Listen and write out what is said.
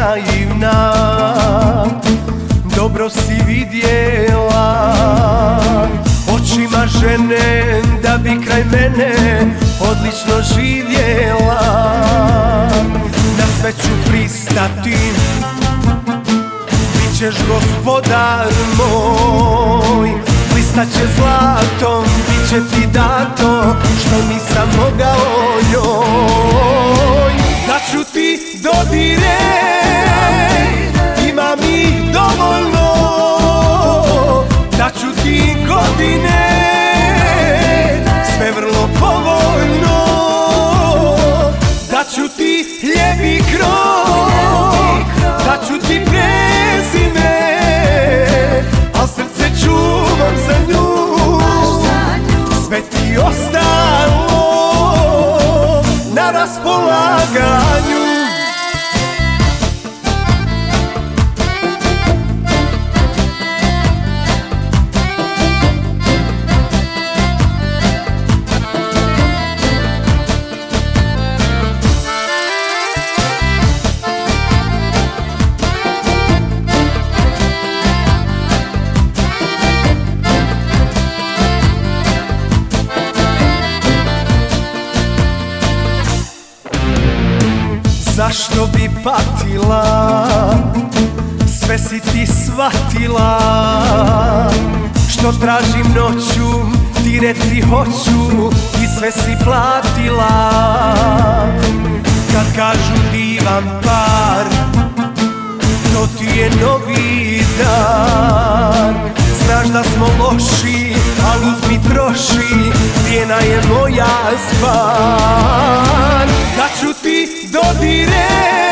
naivna, dobro si vidjela očima žene da bi kraj mene odlično živjela. Na sve ću pristati, bit ćeš gospodar moj, blistat će zlatom, bit će ti dato što nisam mogao njoj. Daću ti dodire, imam ih dovoljno, daću ti godine, sve vrlo povoljno, daću ti lijepi krov, daću ti prezime, al srce čuvam za nju, sve ti ostalo na raspolaganju. Zašto bi patila, sve si ti shvatila, što tražim noću, ti reci hoću i sve si platila. Kad kažu divan par, to ti je novi dar, znaš da smo loši, al uzmi troši, cijena je moja stvar. Daću ti dodire,